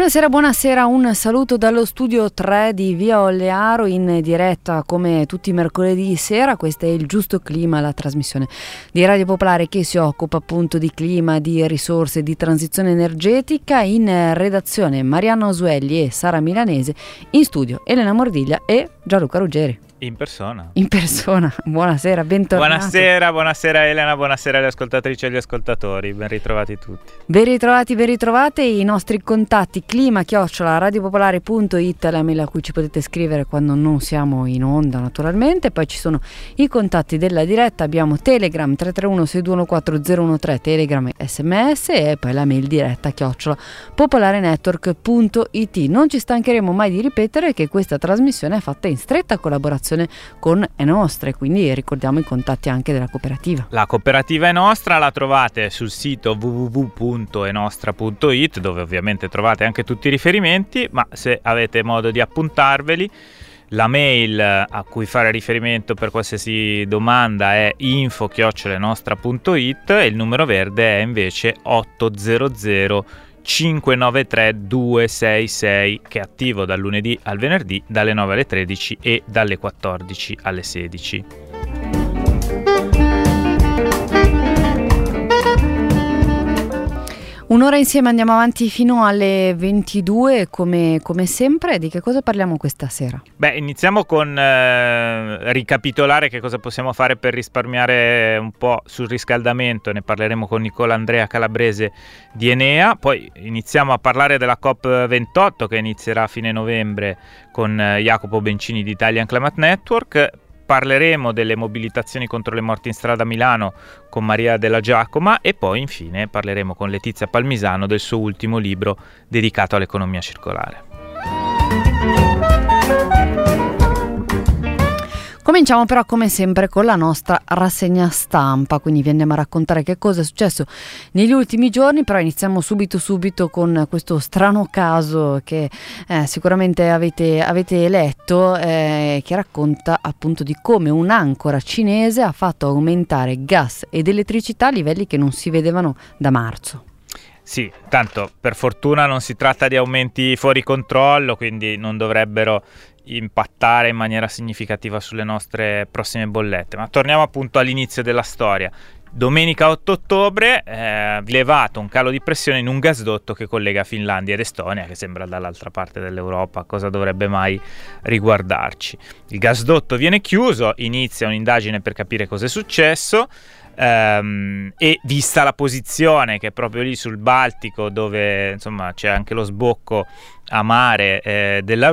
Buonasera, un saluto dallo studio 3 di Via Olearo, in diretta come tutti i mercoledì sera. Questo è Il Giusto Clima, la trasmissione di Radio Popolare che si occupa appunto di clima, di risorse, di transizione energetica. In redazione Marianna Osuelli e Sara Milanese, in studio Elena Mordiglia e Gianluca Ruggeri. In persona. Buonasera, bentornato. Buonasera Elena, buonasera alle ascoltatrici e agli ascoltatori, ben ritrovati tutti. Ben ritrovate. I nostri contatti: clima@radiopopolare.it, la mail a cui ci potete scrivere quando non siamo in onda naturalmente. Poi ci sono i contatti della diretta, abbiamo Telegram 331-6214013, Telegram e SMS, e poi la mail diretta @popolarenetwork.it. Non ci stancheremo mai di ripetere che questa trasmissione è fatta in stretta collaborazione con Enostra, quindi ricordiamo i contatti anche della cooperativa. La cooperativa Enostra la trovate sul sito www.enostra.it, dove ovviamente trovate anche tutti i riferimenti, ma se avete modo di appuntarveli, la mail a cui fare riferimento per qualsiasi domanda è info@enostra.it e il numero verde è invece 800 593 266, che è attivo dal lunedì al venerdì dalle 9 alle 13 e dalle 14 alle 16. Un'ora insieme, andiamo avanti fino alle 22 come sempre. Di che cosa parliamo questa sera? Iniziamo con ricapitolare che cosa possiamo fare per risparmiare un po' sul riscaldamento. Ne parleremo con Nicola Andrea Calabrese di Enea. Poi iniziamo a parlare della COP28 che inizierà a fine novembre con Jacopo Bencini di Italian Climate Network. Parleremo delle mobilitazioni contro le morti in strada a Milano con Maria Della Giacoma e poi infine parleremo con Letizia Palmisano del suo ultimo libro dedicato all'economia circolare. Cominciamo però come sempre con la nostra rassegna stampa, quindi vi andiamo a raccontare che cosa è successo negli ultimi giorni, però iniziamo subito con questo strano caso che sicuramente avete letto, che racconta appunto di come un'ancora cinese ha fatto aumentare gas ed elettricità a livelli che non si vedevano da marzo. Sì, tanto per fortuna non si tratta di aumenti fuori controllo, quindi non dovrebbero impattare in maniera significativa sulle nostre prossime bollette. Ma torniamo appunto all'inizio della storia. Domenica 8 ottobre rilevato un calo di pressione in un gasdotto che collega Finlandia ed Estonia, che sembra dall'altra parte dell'Europa. Cosa dovrebbe mai riguardarci? Il gasdotto viene chiuso, inizia un'indagine per capire cosa è successo. E vista la posizione che è proprio lì sul Baltico, dove insomma c'è anche lo sbocco a mare della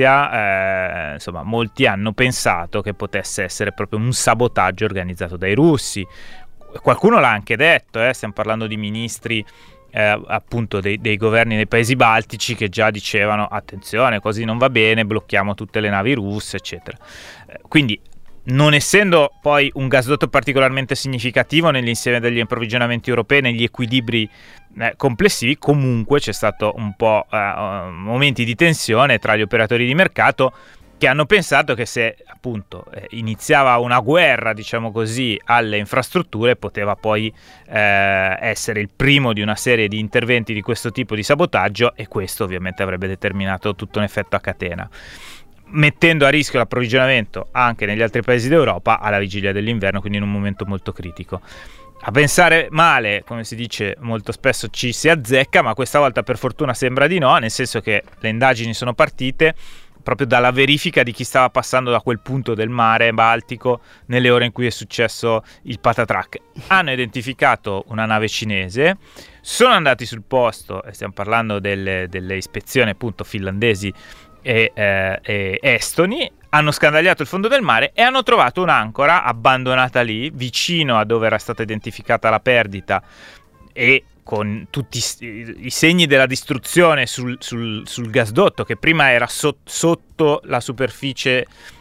Russia, insomma molti hanno pensato che potesse essere proprio un sabotaggio organizzato dai russi. Qualcuno l'ha anche detto, stiamo parlando di ministri appunto dei governi dei paesi baltici che già dicevano attenzione, così non va bene, blocchiamo tutte le navi russe eccetera. Quindi, non essendo poi un gasdotto particolarmente significativo nell'insieme degli approvvigionamenti europei, negli equilibri complessivi, comunque c'è stato un po' momenti di tensione tra gli operatori di mercato che hanno pensato che se appunto iniziava una guerra, diciamo così, alle infrastrutture, poteva poi essere il primo di una serie di interventi di questo tipo di sabotaggio, e questo ovviamente avrebbe determinato tutto un effetto a catena, mettendo a rischio l'approvvigionamento anche negli altri paesi d'Europa alla vigilia dell'inverno, quindi in un momento molto critico. A pensare male, come si dice molto spesso, ci si azzecca, ma questa volta per fortuna sembra di no, nel senso che le indagini sono partite proprio dalla verifica di chi stava passando da quel punto del mare Baltico nelle ore in cui è successo il patatrack. Hanno identificato una nave cinese, sono andati sul posto, e stiamo parlando delle ispezioni appunto finlandesi e estoni, hanno scandagliato il fondo del mare e hanno trovato un'ancora abbandonata lì, vicino a dove era stata identificata la perdita, e con tutti i segni della distruzione sul gasdotto, che prima era sotto la superficie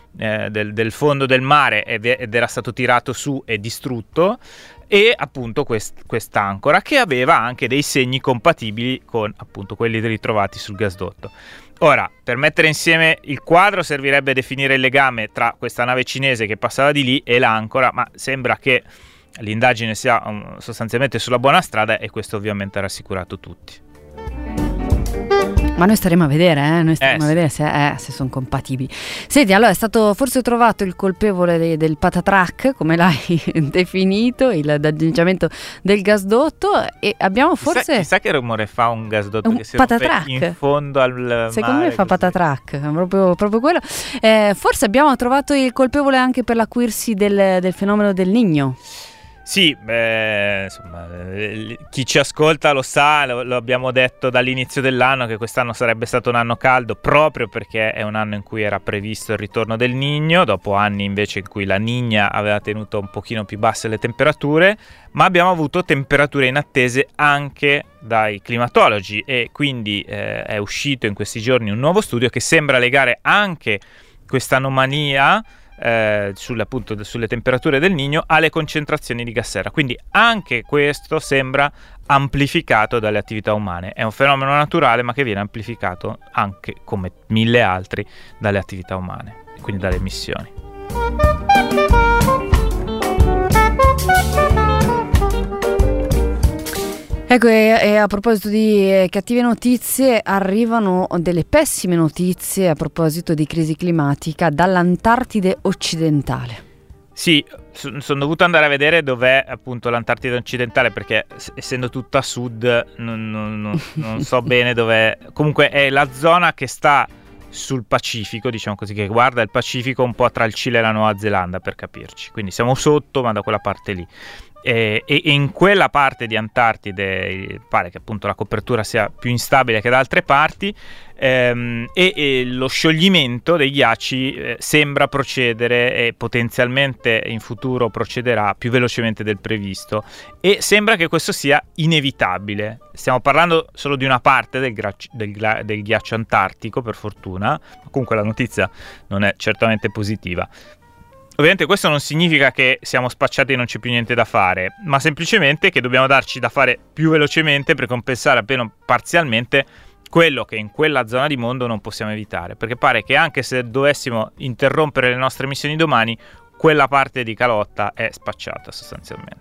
del fondo del mare ed era stato tirato su e distrutto, e appunto quest'ancora che aveva anche dei segni compatibili con appunto quelli ritrovati sul gasdotto. Ora, per mettere insieme il quadro servirebbe definire il legame tra questa nave cinese che passava di lì e l'ancora, ma sembra che l'indagine sia sostanzialmente sulla buona strada, e questo ovviamente ha rassicurato tutti. Ma noi staremo a vedere, a vedere se sono compatibili. Senti, allora è stato forse trovato il colpevole del patatrack, come l'hai definito, il danneggiamento del gasdotto, e abbiamo forse... Chissà che rumore fa un gasdotto che si patatrack rompe in fondo al mare. Secondo me fa patatrack, proprio quello. Forse abbiamo trovato il colpevole anche per l'acuirsi del fenomeno del Niño. Sì, insomma, chi ci ascolta lo sa, lo abbiamo detto dall'inizio dell'anno che quest'anno sarebbe stato un anno caldo proprio perché è un anno in cui era previsto il ritorno del Niño, dopo anni invece in cui la Niña aveva tenuto un pochino più basse le temperature, ma abbiamo avuto temperature inattese anche dai climatologi e quindi è uscito in questi giorni un nuovo studio che sembra legare anche questa anomalia sulle temperature del Niño alle concentrazioni di gas serra, quindi anche questo sembra amplificato dalle attività umane. È un fenomeno naturale ma che viene amplificato anche, come 1000 altri, dalle attività umane, quindi dalle emissioni. Ecco, e a proposito di cattive notizie, arrivano delle pessime notizie a proposito di crisi climatica dall'Antartide occidentale. Sì, sono dovuto andare a vedere dov'è appunto l'Antartide occidentale perché essendo tutta a sud non so bene dov'è. Comunque è la zona che sta sul Pacifico, diciamo così, che guarda il Pacifico un po' tra il Cile e la Nuova Zelanda, per capirci. Quindi siamo sotto, ma da quella parte lì. E in quella parte di Antartide pare che appunto la copertura sia più instabile che da altre parti e lo scioglimento dei ghiacci sembra procedere e potenzialmente in futuro procederà più velocemente del previsto e sembra che questo sia inevitabile. Stiamo parlando solo di una parte del ghiaccio antartico, per fortuna, comunque la notizia non è certamente positiva. Ovviamente questo non significa che siamo spacciati e non c'è più niente da fare, ma semplicemente che dobbiamo darci da fare più velocemente per compensare almeno parzialmente quello che in quella zona di mondo non possiamo evitare, perché pare che anche se dovessimo interrompere le nostre missioni domani, quella parte di calotta è spacciata sostanzialmente.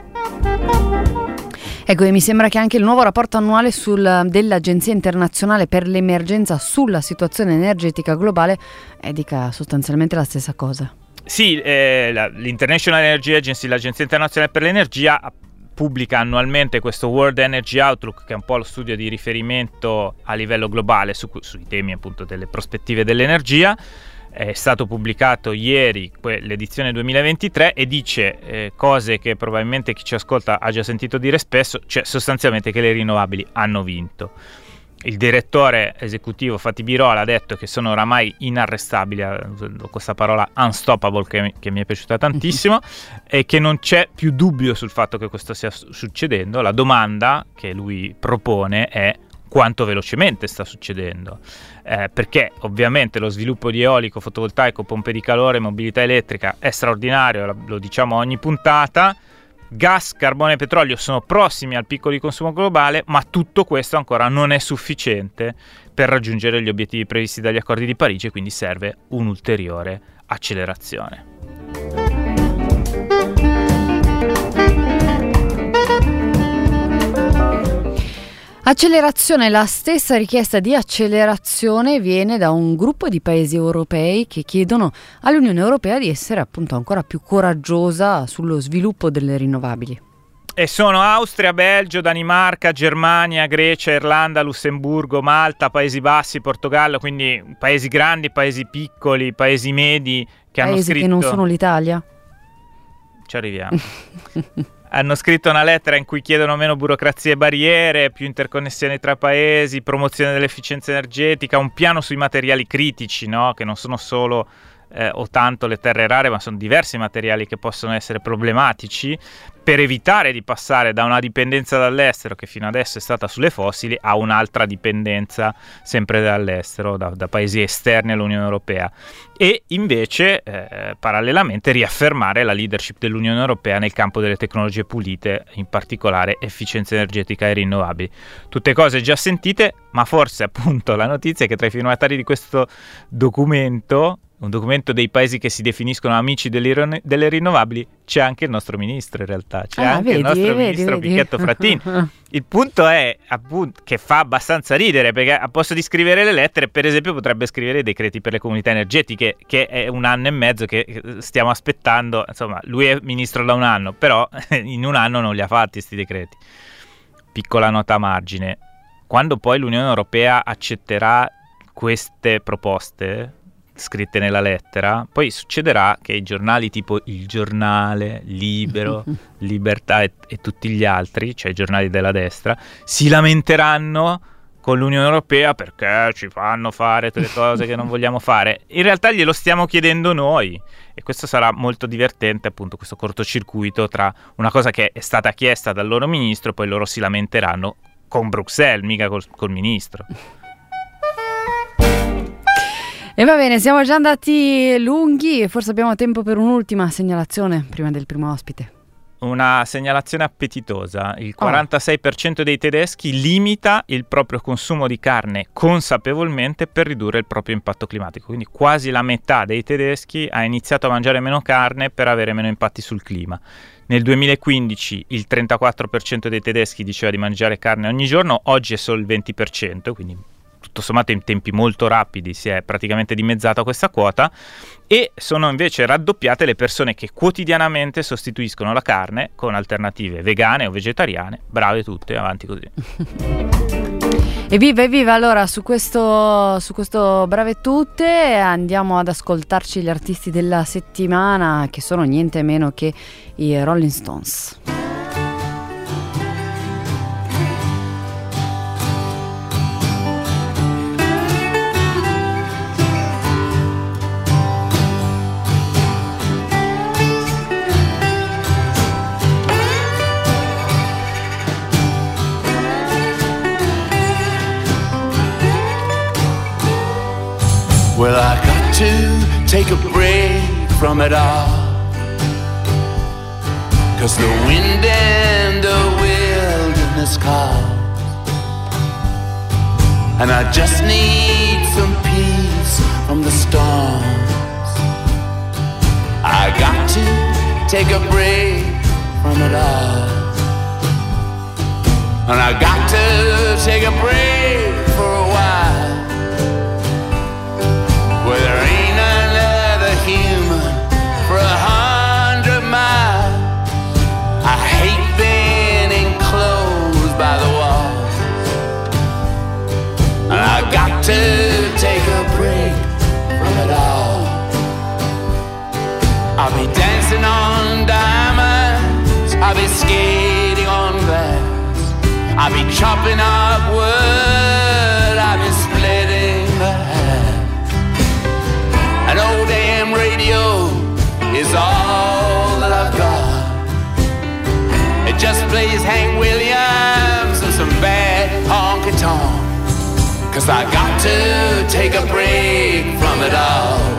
Ecco, e mi sembra che anche il nuovo rapporto annuale dell'Agenzia Internazionale per l'Emergenza sulla situazione energetica globale dica sostanzialmente la stessa cosa. Sì, l'International Energy Agency, l'Agenzia Internazionale per l'Energia, pubblica annualmente questo World Energy Outlook, che è un po' lo studio di riferimento a livello globale sui temi appunto delle prospettive dell'energia. È stato pubblicato ieri l'edizione 2023 e dice cose che probabilmente chi ci ascolta ha già sentito dire spesso, cioè sostanzialmente che le rinnovabili hanno vinto. Il direttore esecutivo Fatih Birol ha detto che sono oramai inarrestabili, questa parola unstoppable che mi è piaciuta tantissimo, e che non c'è più dubbio sul fatto che questo stia succedendo. La domanda che lui propone è quanto velocemente sta succedendo, perché ovviamente lo sviluppo di eolico, fotovoltaico, pompe di calore, mobilità elettrica è straordinario, lo diciamo ogni puntata. Gas, carbone e petrolio sono prossimi al picco di consumo globale, ma tutto questo ancora non è sufficiente per raggiungere gli obiettivi previsti dagli accordi di Parigi e quindi serve un'ulteriore accelerazione. Accelerazione, la stessa richiesta di accelerazione viene da un gruppo di paesi europei che chiedono all'Unione Europea di essere appunto ancora più coraggiosa sullo sviluppo delle rinnovabili. E sono Austria, Belgio, Danimarca, Germania, Grecia, Irlanda, Lussemburgo, Malta, Paesi Bassi, Portogallo, quindi paesi grandi, paesi piccoli, paesi medi che hanno scritto... Paesi che non sono l'Italia? Ci arriviamo. Hanno scritto una lettera in cui chiedono meno burocrazie e barriere, più interconnessioni tra paesi, promozione dell'efficienza energetica, un piano sui materiali critici, no? Che non sono solo o tanto le terre rare, ma sono diversi materiali che possono essere problematici, per evitare di passare da una dipendenza dall'estero, che fino adesso è stata sulle fossili, a un'altra dipendenza sempre dall'estero, da paesi esterni all'Unione Europea. E invece, parallelamente, riaffermare la leadership dell'Unione Europea nel campo delle tecnologie pulite, in particolare efficienza energetica e rinnovabili. Tutte cose già sentite, ma forse appunto la notizia è che tra i firmatari di questo documento un documento dei paesi che si definiscono amici delle rinnovabili, c'è anche il nostro ministro in realtà, c'è anche il nostro ministro Pichetto Fratin. Il punto è appunto che fa abbastanza ridere, perché a posto di scrivere le lettere, per esempio, potrebbe scrivere i decreti per le comunità energetiche, che è 1 anno e mezzo che stiamo aspettando. Insomma, lui è ministro da 1 anno, però in 1 anno non li ha fatti sti decreti. Piccola nota a margine: quando poi l'Unione Europea accetterà queste proposte scritte nella lettera, poi succederà che i giornali tipo Il Giornale, Libero, Libertà e tutti gli altri, cioè i giornali della destra, si lamenteranno con l'Unione Europea perché ci fanno fare tutte le cose che non vogliamo fare. In realtà glielo stiamo chiedendo noi, e questo sarà molto divertente, appunto, questo cortocircuito tra una cosa che è stata chiesta dal loro ministro e poi loro si lamenteranno con Bruxelles, mica col ministro. E va bene, siamo già andati lunghi e forse abbiamo tempo per un'ultima segnalazione prima del primo ospite. Una segnalazione appetitosa: il 46% dei tedeschi limita il proprio consumo di carne consapevolmente per ridurre il proprio impatto climatico, quindi quasi la metà dei tedeschi ha iniziato a mangiare meno carne per avere meno impatti sul clima. Nel 2015 il 34% dei tedeschi diceva di mangiare carne ogni giorno, oggi è solo il 20%, quindi tutto sommato in tempi molto rapidi si è praticamente dimezzata questa quota, e sono invece raddoppiate le persone che quotidianamente sostituiscono la carne con alternative vegane o vegetariane. Brave tutte, avanti così. Evviva, allora su questo brave tutte andiamo ad ascoltarci gli artisti della settimana, che sono niente meno che i Rolling Stones. Well, I got to take a break from it all, 'cause the wind and the wilderness calls, and I just need some peace from the storms. I got to take a break from it all, and I got to take a break for a while, where there ain't another human for 100 miles. I hate being enclosed by the walls, and I got to take a break from it all. I'll be dancing on diamonds, I'll be skating on glass, I'll be chopping up wood, I'll be splitting the hair. An old damn radio is all that I've got. It just plays Hank Williams and some bad honky-tonk, 'cause I got to take a break from it all.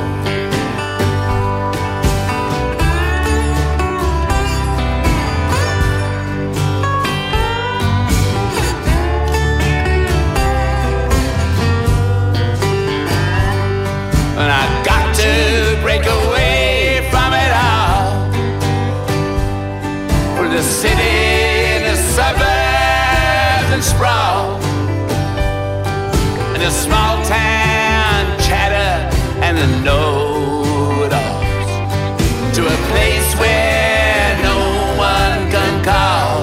And I got to break away from it all, from the city and the suburbs and sprawl, and the small town chatter and the know-it-alls, to a place where no one can call,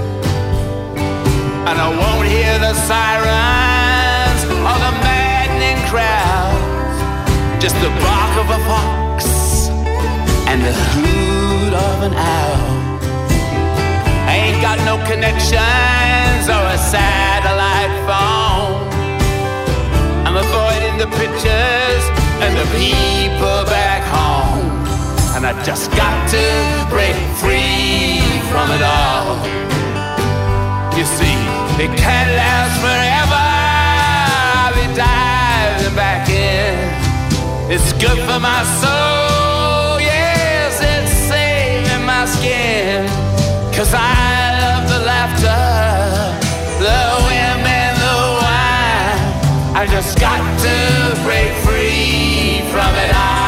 and I won't hear the sirens or the maddening crowd, just the bark of a fox and the hoot of an owl. I ain't got no connections or a satellite phone. I'm avoiding the pictures and the people back home, and I just got to break free from it all. You see, it can't last forever. I'll be diving back in. It's good for my soul, yes, it's saving my skin, 'cause I love the laughter, the women, the wine. I just got to break free from it all.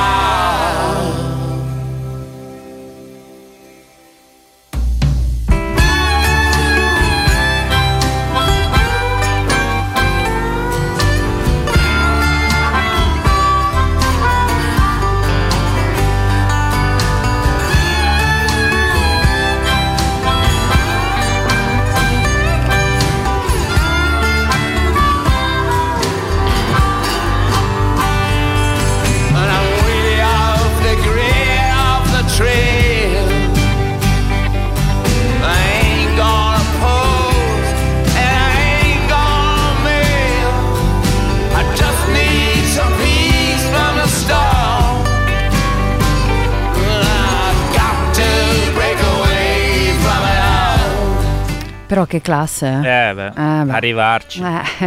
Però che classe, arrivarci.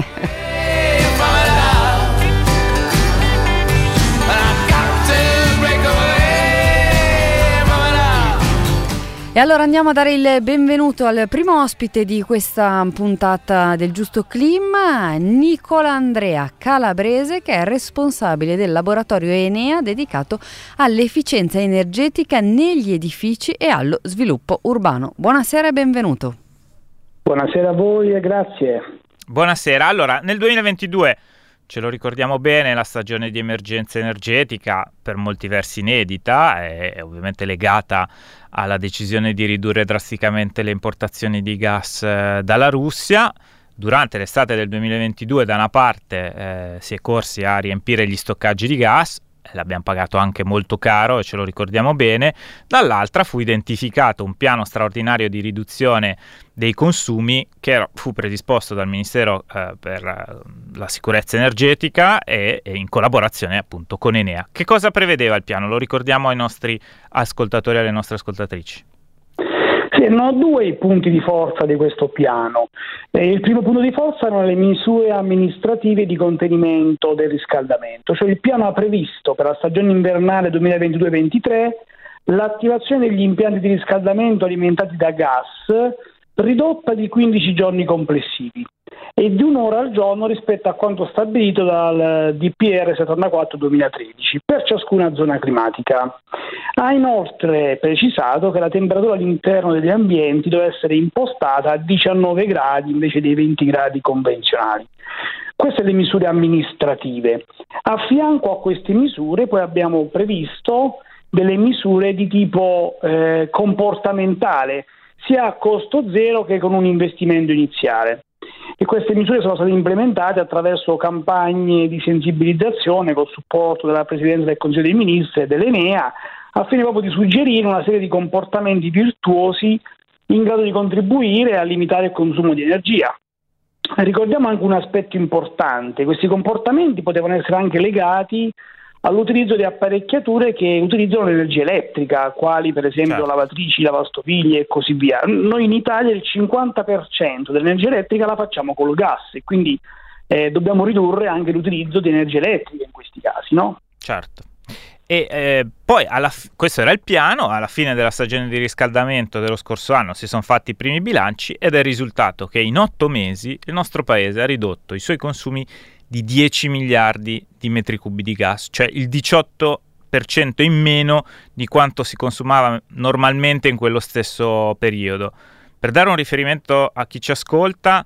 E allora andiamo a dare il benvenuto al primo ospite di questa puntata del Giusto Clima, Nicola Andrea Calabrese, che è responsabile del laboratorio Enea dedicato all'efficienza energetica negli edifici e allo sviluppo urbano. Buonasera e benvenuto. Buonasera a voi e grazie. Buonasera. Allora, nel 2022, ce lo ricordiamo bene, la stagione di emergenza energetica, per molti versi inedita, è ovviamente legata alla decisione di ridurre drasticamente le importazioni di gas dalla Russia. Durante l'estate del 2022 da una parte si è corsi a riempire gli stoccaggi di gas, l'abbiamo pagato anche molto caro e ce lo ricordiamo bene, dall'altra fu identificato un piano straordinario di riduzione dei consumi che fu predisposto dal Ministero per la sicurezza energetica e in collaborazione appunto con Enea. Che cosa prevedeva il piano? Lo ricordiamo ai nostri ascoltatori e alle nostre ascoltatrici. Sì, erano due i punti di forza di questo piano. Il primo punto di forza erano le misure amministrative di contenimento del riscaldamento, cioè il piano ha previsto per la stagione invernale 2022-23 l'attivazione degli impianti di riscaldamento alimentati da gas ridotta di 15 giorni complessivi e di un'ora al giorno rispetto a quanto stabilito dal DPR 74/2013 per ciascuna zona climatica. Ha inoltre precisato che la temperatura all'interno degli ambienti deve essere impostata a 19 gradi invece dei 20 gradi convenzionali. Queste le misure amministrative. A fianco a queste misure poi abbiamo previsto delle misure di tipo comportamentale, sia a costo zero che con un investimento iniziale. E queste misure sono state implementate attraverso campagne di sensibilizzazione col supporto della Presidenza del Consiglio dei Ministri e dell'Enea, al fine proprio di suggerire una serie di comportamenti virtuosi in grado di contribuire a limitare il consumo di energia. Ricordiamo anche un aspetto importante: questi comportamenti potevano essere anche legati all'utilizzo di apparecchiature che utilizzano l'energia elettrica, quali per esempio lavatrici, lavastoviglie e così via. Noi in Italia il 50% dell'energia elettrica la facciamo col gas e quindi dobbiamo ridurre anche l'utilizzo di energia elettrica in questi casi, no? Certo. E poi questo era il piano. Alla fine della stagione di riscaldamento dello scorso anno si sono fatti i primi bilanci ed è il risultato che in 8 mesi il nostro paese ha ridotto i suoi consumi di 10 miliardi di metri cubi di gas, cioè il 18% in meno di quanto si consumava normalmente in quello stesso periodo. Per dare un riferimento a chi ci ascolta,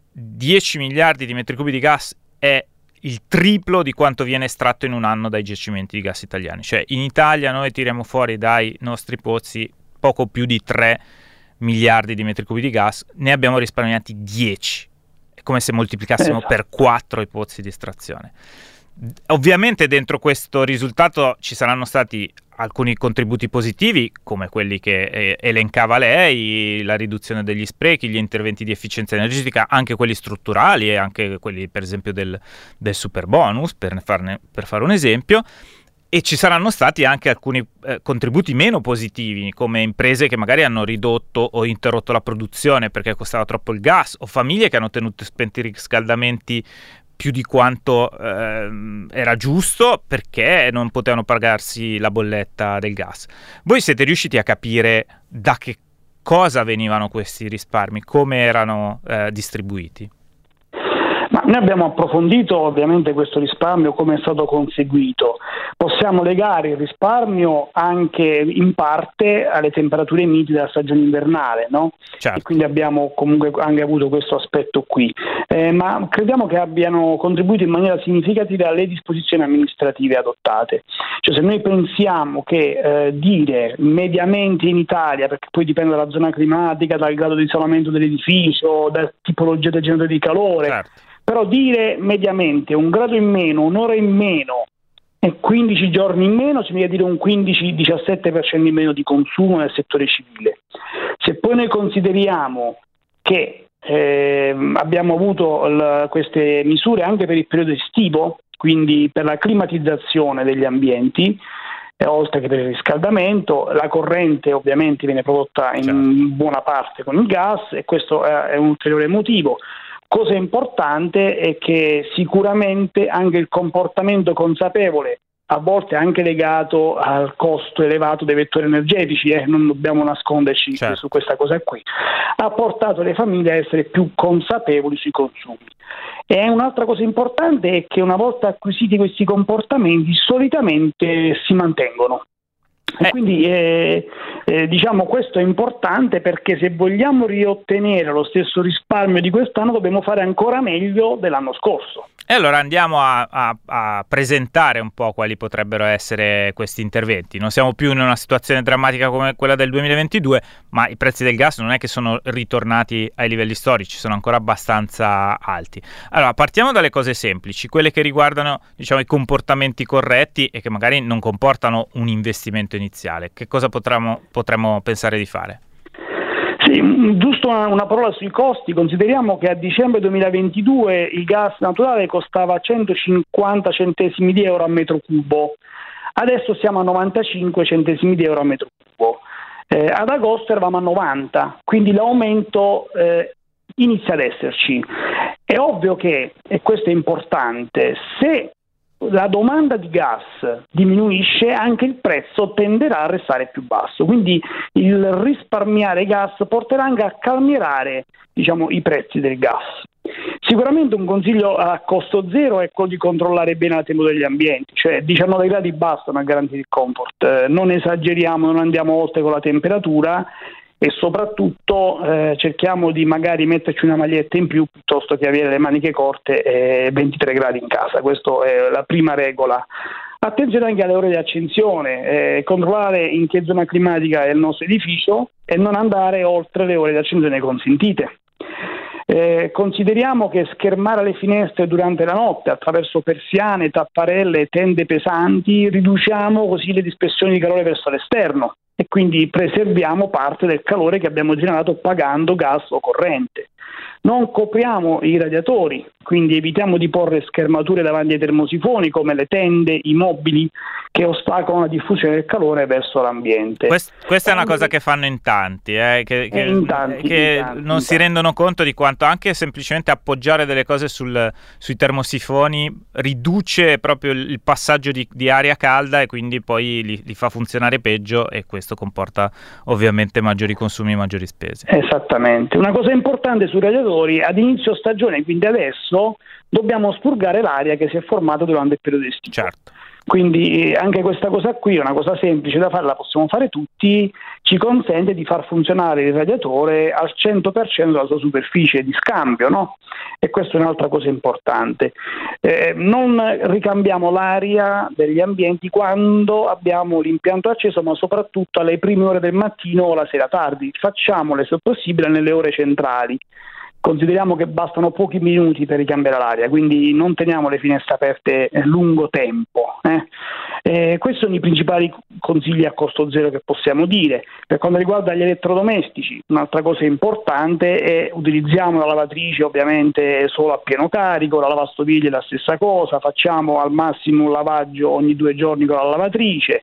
10 miliardi di metri cubi di gas è il triplo di quanto viene estratto in un anno dai giacimenti di gas italiani. Cioè in Italia noi tiriamo fuori dai nostri pozzi poco più di 3 miliardi di metri cubi di gas, ne abbiamo risparmiati 10. È come se moltiplicassimo per 4 i pozzi di estrazione. Ovviamente dentro questo risultato ci saranno stati alcuni contributi positivi, come quelli che elencava lei, la riduzione degli sprechi, gli interventi di efficienza energetica, anche quelli strutturali e anche quelli per esempio del super bonus, per fare un esempio, e ci saranno stati anche alcuni contributi meno positivi, come imprese che magari hanno ridotto o interrotto la produzione perché costava troppo il gas, o famiglie che hanno tenuto spenti i riscaldamenti più di quanto era giusto perché non potevano pagarsi la bolletta del gas. Voi siete riusciti a capire da che cosa venivano questi risparmi, come erano distribuiti? Ma noi abbiamo approfondito ovviamente questo risparmio, come è stato conseguito. Possiamo legare il risparmio anche in parte alle temperature miti della stagione invernale, no? Certo. E quindi abbiamo comunque anche avuto questo aspetto qui. Ma crediamo che abbiano contribuito in maniera significativa alle disposizioni amministrative adottate. Cioè se noi pensiamo che dire mediamente in Italia, perché poi dipende dalla zona climatica, dal grado di isolamento dell'edificio, dalla tipologia del generatore di calore, certo. Però dire mediamente un grado in meno, un'ora in meno e 15 giorni in meno significa dire un 15-17% in meno di consumo nel settore civile. Se poi noi consideriamo che abbiamo avuto queste misure anche per il periodo estivo, quindi per la climatizzazione degli ambienti, oltre che per il riscaldamento. La corrente ovviamente viene prodotta in buona parte con il gas, e questo è un ulteriore motivo. Cosa importante è che sicuramente anche il comportamento consapevole, a volte anche legato al costo elevato dei vettori energetici, non dobbiamo nasconderci su questa cosa qui, ha portato le famiglie a essere più consapevoli sui consumi. E un'altra cosa importante è che una volta acquisiti questi comportamenti solitamente si mantengono. E quindi diciamo questo è importante, perché se vogliamo riottenere lo stesso risparmio di quest'anno dobbiamo fare ancora meglio dell'anno scorso. E allora andiamo a presentare un po' quali potrebbero essere questi interventi. Non siamo più in una situazione drammatica come quella del 2022, ma i prezzi del gas non è che sono ritornati ai livelli storici, sono ancora abbastanza alti. Allora, partiamo dalle cose semplici, quelle che riguardano, diciamo, i comportamenti corretti e che magari non comportano un investimento iniziale. Che cosa potremmo pensare di fare? Sì, giusto una parola sui costi. Consideriamo che a dicembre 2022 il gas naturale costava 150 centesimi di euro a metro cubo, adesso siamo a 95 centesimi di euro a metro cubo, ad agosto eravamo a 90, quindi l'aumento inizia ad esserci. È ovvio che, e questo è importante, se la domanda di gas diminuisce, anche il prezzo tenderà a restare più basso, quindi il risparmiare gas porterà anche a calmierare, diciamo, i prezzi del gas. Sicuramente un consiglio a costo zero è quello di controllare bene la temperatura degli ambienti, cioè 19 gradi bastano a garantire il comfort, non esageriamo, non andiamo oltre con la temperatura, e soprattutto cerchiamo di magari metterci una maglietta in più piuttosto che avere le maniche corte e 23 gradi in casa. Questa è la prima regola. Attenzione anche alle ore di accensione, controllare in che zona climatica è il nostro edificio e non andare oltre le ore di accensione consentite. Consideriamo che schermare le finestre durante la notte attraverso persiane, tapparelle, tende pesanti, riduciamo così le dispersioni di calore verso l'esterno e quindi preserviamo parte del calore che abbiamo generato pagando gas o corrente. Non copriamo i radiatori, quindi evitiamo di porre schermature davanti ai termosifoni come le tende, i mobili, che ostacolano la diffusione del calore verso l'ambiente. Questa è una cosa che fanno in tanti, che non si rendono conto di quanto anche semplicemente appoggiare delle cose sui termosifoni riduce proprio il passaggio di aria calda e quindi poi li fa funzionare peggio, e questo comporta ovviamente maggiori consumi e maggiori spese. Esattamente. Una cosa importante sui radiatori: ad inizio stagione, quindi adesso, dobbiamo spurgare l'aria che si è formata durante il periodo estivo. Certo. Quindi anche questa cosa qui è una cosa semplice da fare, la possiamo fare tutti, ci consente di far funzionare il radiatore al 100% della sua superficie di scambio, no? E questa è un'altra cosa importante. Non ricambiamo l'aria degli ambienti quando abbiamo l'impianto acceso, ma soprattutto alle prime ore del mattino o la sera tardi. Facciamole se possibile nelle ore centrali. Consideriamo che bastano pochi minuti per ricambiare l'aria, quindi non teniamo le finestre aperte lungo tempo. Questi sono i principali consigli a costo zero che possiamo dire. Per quanto riguarda gli elettrodomestici, un'altra cosa importante è: utilizziamo la lavatrice ovviamente solo a pieno carico, la lavastoviglie la stessa cosa, facciamo al massimo un lavaggio ogni 2 giorni con la lavatrice.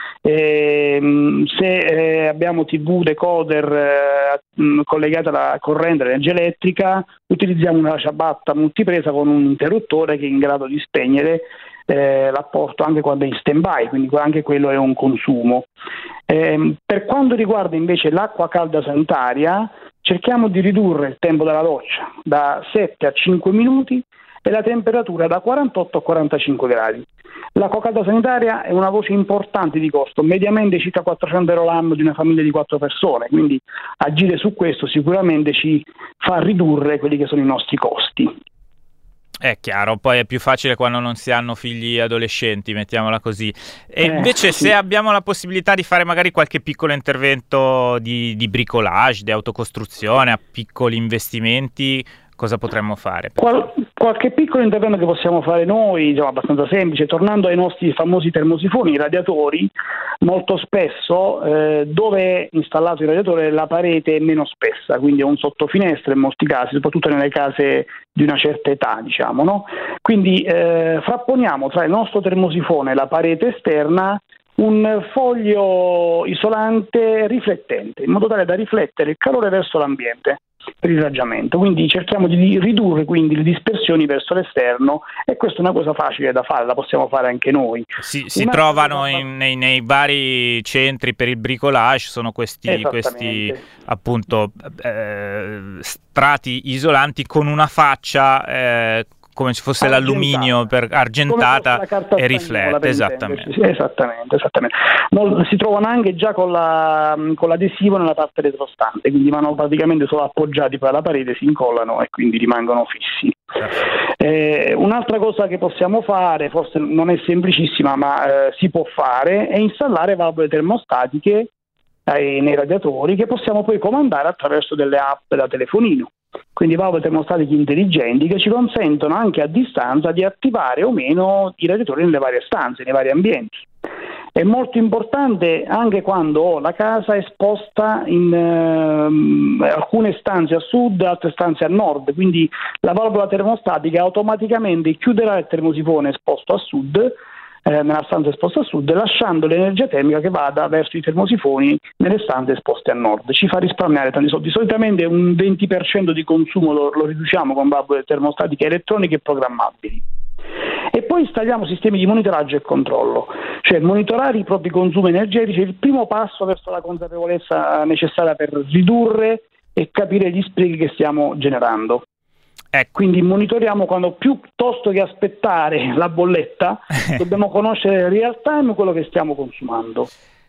Se abbiamo TV, decoder collegata alla corrente, all'energia elettrica, utilizziamo una ciabatta multipresa con un interruttore che è in grado di spegnere l'apporto anche quando è in stand-by, quindi anche quello è un consumo. Per quanto riguarda invece l'acqua calda sanitaria, cerchiamo di ridurre il tempo della doccia da 7 a 5 minuti e la temperatura da 48 a 45 gradi. L'acqua calda sanitaria è una voce importante di costo, mediamente circa 400 euro l'anno di una famiglia di 4 persone, quindi agire su questo sicuramente ci fa ridurre quelli che sono i nostri costi. È chiaro, poi è più facile quando non si hanno figli adolescenti, mettiamola così. E invece se abbiamo la possibilità di fare magari qualche piccolo intervento di bricolage, di autocostruzione, a piccoli investimenti, cosa potremmo fare? Qualche piccolo intervento che possiamo fare noi, diciamo, abbastanza semplice, tornando ai nostri famosi termosifoni, i radiatori. Molto spesso dove è installato il radiatore la parete è meno spessa, quindi è un sottofinestra in molti casi, soprattutto nelle case di una certa età, diciamo, no? Quindi frapponiamo tra il nostro termosifone e la parete esterna un foglio isolante riflettente, in modo tale da riflettere il calore verso l'ambiente per il irraggiamento. Quindi cerchiamo di ridurre quindi le dispersioni verso l'esterno, e questa è una cosa facile da fare, la possiamo fare anche noi. Si trovano nei vari centri per il bricolage, sono questi appunto strati isolanti con una faccia come se fosse l'alluminio argentata e riflette, esattamente. Esattamente. Si trovano anche già con l'adesivo nella parte retrostante, quindi vanno praticamente solo appoggiati poi alla parete, si incollano e quindi rimangono fissi. Un'altra cosa che possiamo fare, forse non è semplicissima ma si può fare, è installare valvole termostatiche nei radiatori, che possiamo poi comandare attraverso delle app da telefonino. Quindi valvole termostatiche intelligenti che ci consentono anche a distanza di attivare o meno i radiatori nelle varie stanze, nei vari ambienti. È molto importante anche quando la casa è esposta in alcune stanze a sud, altre stanze a nord, quindi la valvola termostatica automaticamente chiuderà il termosifone esposto a sud, nella stanza esposta a sud, lasciando l'energia termica che vada verso i termosifoni nelle stanze esposte a nord. Ci fa risparmiare tanti soldi. Solitamente un 20% di consumo lo riduciamo con valvole termostatiche elettroniche e programmabili. E poi installiamo sistemi di monitoraggio e controllo, cioè monitorare i propri consumi energetici è il primo passo verso la consapevolezza necessaria per ridurre e capire gli sprechi che stiamo generando. Quindi monitoriamo piuttosto che aspettare la bolletta, dobbiamo conoscere in real time quello che stiamo consumando.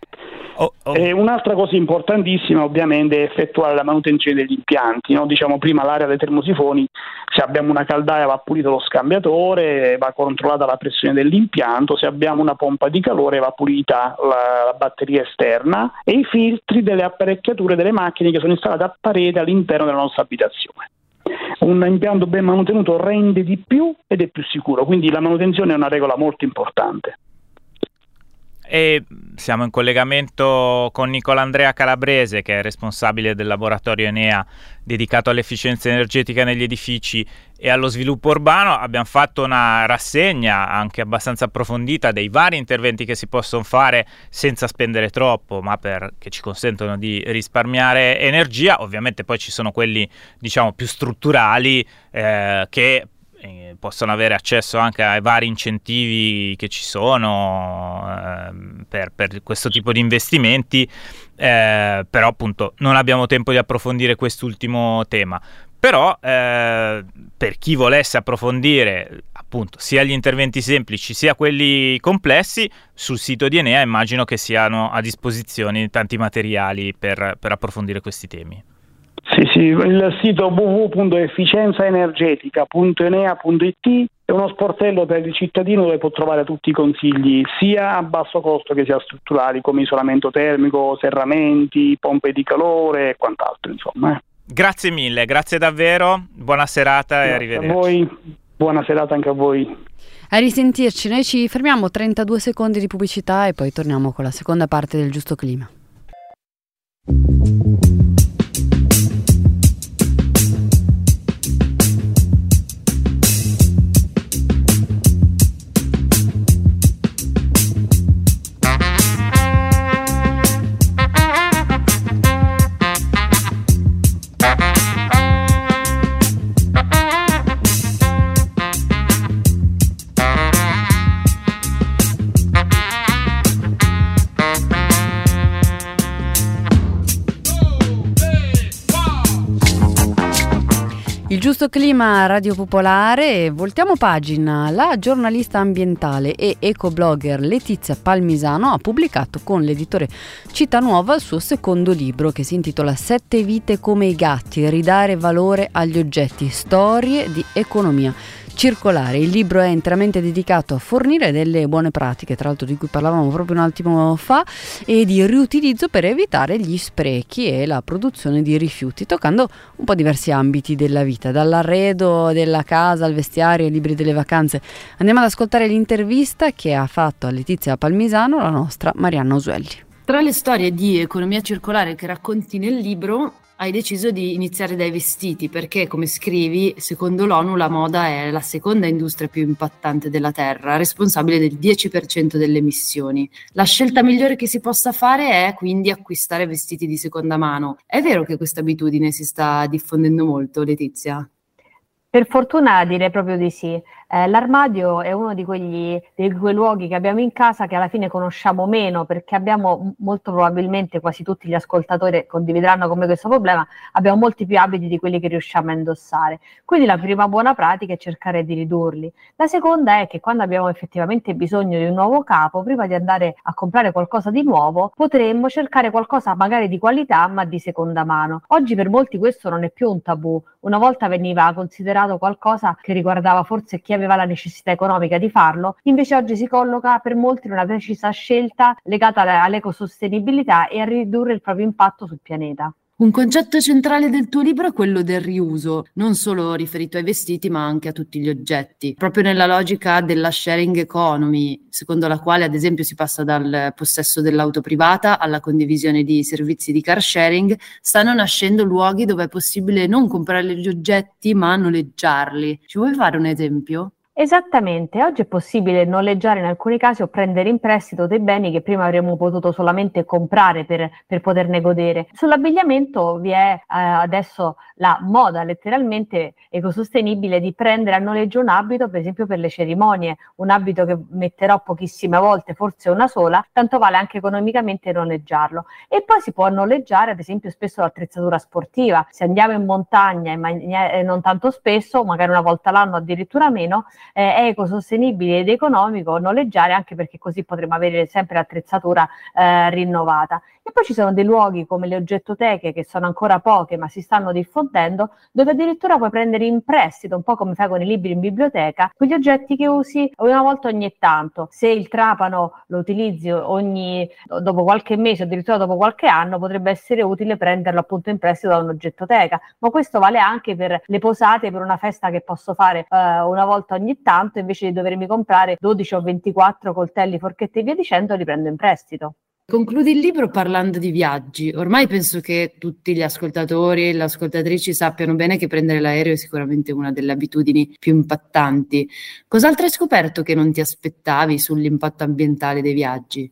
E un'altra cosa importantissima ovviamente è effettuare la manutenzione degli impianti, no? Diciamo prima l'area dei termosifoni, se abbiamo una caldaia va pulito lo scambiatore, va controllata la pressione dell'impianto, se abbiamo una pompa di calore va pulita la batteria esterna e i filtri delle apparecchiature delle macchine che sono installate a parete all'interno della nostra abitazione. Un impianto ben manutenuto rende di più ed è più sicuro, quindi la manutenzione è una regola molto importante. E siamo in collegamento con Nicolandrea Calabrese, che è responsabile del laboratorio Enea dedicato all'efficienza energetica negli edifici e allo sviluppo urbano. Abbiamo fatto una rassegna anche abbastanza approfondita dei vari interventi che si possono fare senza spendere troppo, ma che ci consentono di risparmiare energia. Ovviamente poi ci sono quelli, diciamo, più strutturali che possono avere accesso anche ai vari incentivi che ci sono per questo tipo di investimenti, però appunto non abbiamo tempo di approfondire quest'ultimo tema. Però per chi volesse approfondire appunto sia gli interventi semplici sia quelli complessi, sul sito di Enea immagino che siano a disposizione tanti materiali per approfondire questi temi. Sì, il sito www.efficienzaenergetica.enea.it è uno sportello per il cittadino dove può trovare tutti i consigli sia a basso costo che sia strutturali, come isolamento termico, serramenti, pompe di calore e quant'altro, insomma. Grazie mille, grazie davvero, buona serata e arrivederci. A voi, buona serata anche a voi. A risentirci, noi ci fermiamo 32 secondi di pubblicità e poi torniamo con la seconda parte del Giusto Clima. Il Giusto Clima, Radio Popolare. Voltiamo pagina. La giornalista ambientale e ecoblogger Letizia Palmisano ha pubblicato con l'editore Città Nuova il suo secondo libro, che si intitola 7 vite come i gatti, ridare valore agli oggetti, storie di economia circolare. Il libro è interamente dedicato a fornire delle buone pratiche, tra l'altro di cui parlavamo proprio un attimo fa, e di riutilizzo per evitare gli sprechi e la produzione di rifiuti, toccando un po' diversi ambiti della vita, dall'arredo della casa al vestiario ai libri delle vacanze. Andiamo ad ascoltare l'intervista che ha fatto a Letizia Palmisano la nostra Marianna Usuelli. Tra le storie di economia circolare che racconti nel libro hai deciso di iniziare dai vestiti perché, come scrivi, secondo l'ONU la moda è la seconda industria più impattante della Terra, responsabile del 10% delle emissioni. La scelta migliore che si possa fare è quindi acquistare vestiti di seconda mano. È vero che questa abitudine si sta diffondendo molto, Letizia? Per fortuna direi proprio di sì. L'armadio è uno di quei luoghi che abbiamo in casa che alla fine conosciamo meno, perché abbiamo molto probabilmente, quasi tutti gli ascoltatori condivideranno con me questo problema, abbiamo molti più abiti di quelli che riusciamo a indossare. Quindi la prima buona pratica è cercare di ridurli. La seconda è che quando abbiamo effettivamente bisogno di un nuovo capo, prima di andare a comprare qualcosa di nuovo, potremmo cercare qualcosa magari di qualità ma di seconda mano. Oggi per molti questo non è più un tabù. Una volta veniva considerato qualcosa che riguardava forse chi aveva la necessità economica di farlo, invece oggi si colloca per molti in una precisa scelta legata all'ecosostenibilità e a ridurre il proprio impatto sul pianeta. Un concetto centrale del tuo libro è quello del riuso, non solo riferito ai vestiti ma anche a tutti gli oggetti, proprio nella logica della sharing economy, secondo la quale ad esempio si passa dal possesso dell'auto privata alla condivisione di servizi di car sharing. Stanno nascendo luoghi dove è possibile non comprare gli oggetti ma noleggiarli. Ci vuoi fare un esempio? Esattamente, oggi è possibile noleggiare in alcuni casi o prendere in prestito dei beni che prima avremmo potuto solamente comprare per poterne godere. Sull'abbigliamento vi è adesso la moda letteralmente ecosostenibile di prendere a noleggio un abito, per esempio per le cerimonie, un abito che metterò pochissime volte, forse una sola, tanto vale anche economicamente noleggiarlo. E poi si può noleggiare ad esempio spesso l'attrezzatura sportiva. Se andiamo in montagna non tanto spesso, magari una volta l'anno addirittura meno, è ecosostenibile ed economico noleggiare, anche perché così potremo avere sempre l'attrezzatura rinnovata. E poi ci sono dei luoghi come le oggettoteche, che sono ancora poche ma si stanno diffondendo, dove addirittura puoi prendere in prestito, un po' come fai con i libri in biblioteca, quegli oggetti che usi una volta ogni tanto. Se il trapano lo utilizzi dopo qualche mese o addirittura dopo qualche anno, potrebbe essere utile prenderlo appunto in prestito da un'oggettoteca. Ma questo vale anche per le posate, per una festa che posso fare una volta ogni tanto, invece di dovermi comprare 12 o 24 coltelli, forchette e via dicendo, li prendo in prestito. Concludi il libro parlando di viaggi. Ormai penso che tutti gli ascoltatori e le ascoltatrici sappiano bene che prendere l'aereo è sicuramente una delle abitudini più impattanti. Cos'altro hai scoperto che non ti aspettavi sull'impatto ambientale dei viaggi?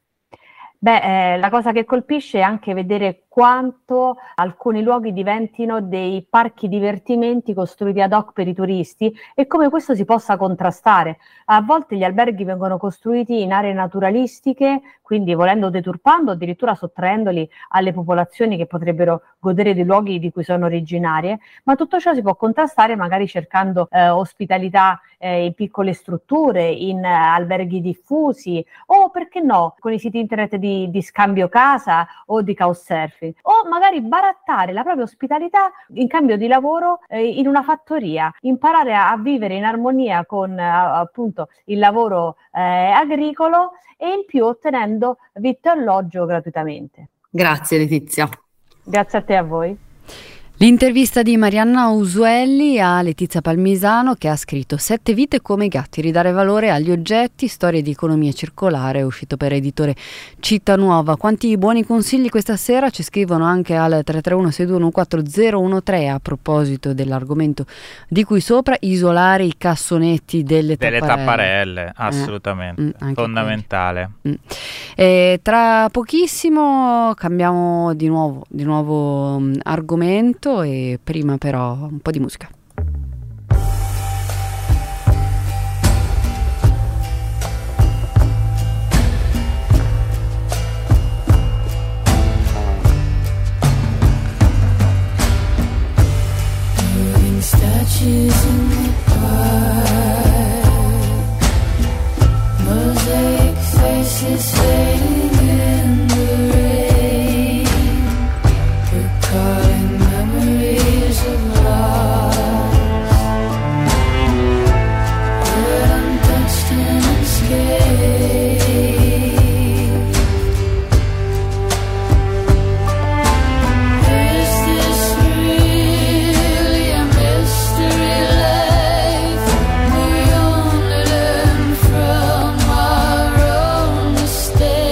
La cosa che colpisce è anche vedere quanto alcuni luoghi diventino dei parchi divertimenti costruiti ad hoc per i turisti e come questo si possa contrastare. A volte gli alberghi vengono costruiti in aree naturalistiche, quindi volendo deturpando, addirittura sottraendoli alle popolazioni che potrebbero godere dei luoghi di cui sono originarie, ma tutto ciò si può contrastare magari cercando ospitalità in piccole strutture, in alberghi diffusi o, perché no, con i siti internet di scambio casa o di couchsurfing, o magari barattare la propria ospitalità in cambio di lavoro in una fattoria, imparare a vivere in armonia con appunto il lavoro agricolo e in più ottenendo vitto e alloggio gratuitamente. Grazie Letizia. Grazie a te e a voi. L'intervista di Marianna Usuelli a Letizia Palmisano, che ha scritto 7 vite come i gatti, ridare valore agli oggetti, storie di economia circolare, uscito per editore Città Nuova. Quanti buoni consigli questa sera, ci scrivono anche al 331-621-4013 a proposito dell'argomento di cui sopra, isolare i cassonetti delle tapparelle. Assolutamente, fondamentale. Tra pochissimo cambiamo di nuovo argomento, e prima però un po' di musica. Stay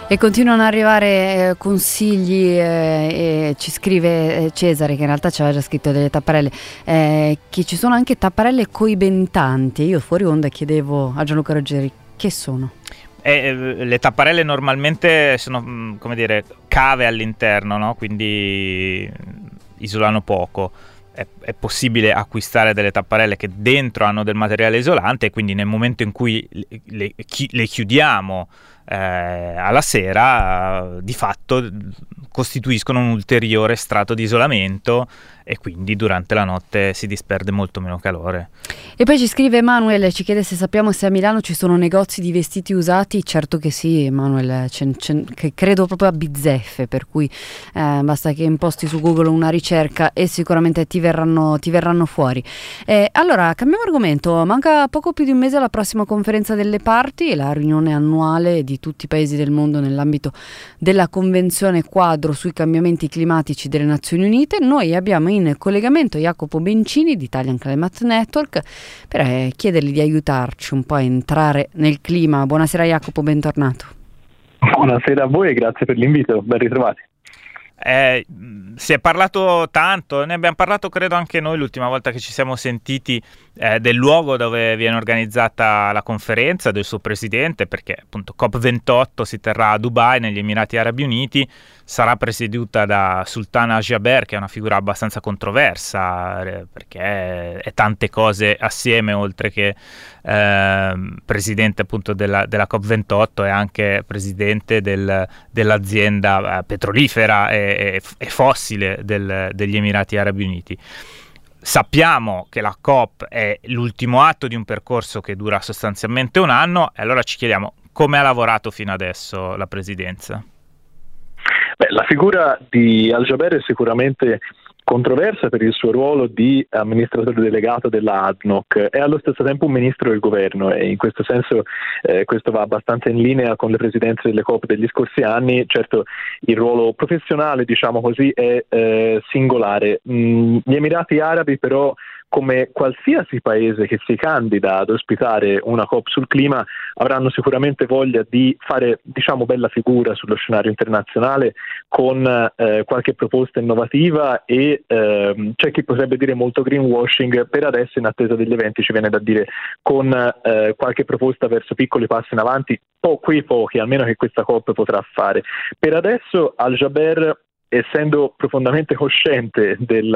E continuano ad arrivare consigli, e ci scrive Cesare, che in realtà ci aveva già scritto delle tapparelle, che ci sono anche tapparelle coibentanti. Io fuori onda chiedevo a Gianluca Ruggeri che sono. Le tapparelle normalmente sono, come dire, cave all'interno, no? Quindi isolano poco. È possibile acquistare delle tapparelle che dentro hanno del materiale isolante, e quindi nel momento in cui le chiudiamo alla sera, di fatto costituiscono un ulteriore strato di isolamento, e quindi durante la notte si disperde molto meno calore. E poi ci scrive Emanuele, ci chiede se sappiamo se a Milano ci sono negozi di vestiti usati. Certo che sì, Emanuele, che credo proprio a bizzeffe, per cui basta che imposti su Google una ricerca e sicuramente ti verranno fuori. Allora, cambiamo argomento. Manca poco più di un mese alla prossima conferenza delle parti, la riunione annuale di tutti i paesi del mondo nell'ambito della Convenzione quadro sui cambiamenti climatici delle Nazioni Unite. Noi abbiamo in collegamento Jacopo Bencini di Italian Climate Network per chiedergli di aiutarci un po' a entrare nel clima. Buonasera Jacopo, bentornato. Buonasera a voi e grazie per l'invito, ben ritrovati. Si è parlato tanto, ne abbiamo parlato credo anche noi l'ultima volta che ci siamo sentiti, del luogo dove viene organizzata la conferenza, del suo presidente, perché appunto COP28 si terrà a Dubai negli Emirati Arabi Uniti, sarà presieduta da Sultan Al-Jaber, che è una figura abbastanza controversa perché è tante cose assieme, oltre che presidente appunto della COP28, è anche presidente dell'azienda petrolifera e fossile degli Emirati Arabi Uniti. Sappiamo che la COP è l'ultimo atto di un percorso che dura sostanzialmente un anno, e allora ci chiediamo come ha lavorato fino adesso la presidenza. La figura di Al-Jaber è sicuramente controversa per il suo ruolo di amministratore delegato della ADNOC, è allo stesso tempo un ministro del governo, e in questo senso questo va abbastanza in linea con le presidenze delle COP degli scorsi anni. Certo, il ruolo professionale, diciamo così, è singolare. Gli Emirati Arabi però, come qualsiasi paese che si candida ad ospitare una COP sul clima, avranno sicuramente voglia di fare, diciamo, bella figura sullo scenario internazionale con qualche proposta innovativa e c'è chi potrebbe dire molto greenwashing. Per adesso, in attesa degli eventi, ci viene da dire con qualche proposta verso piccoli passi in avanti, quei pochi almeno che questa COP potrà fare. Per adesso Al-Jaber, essendo profondamente cosciente di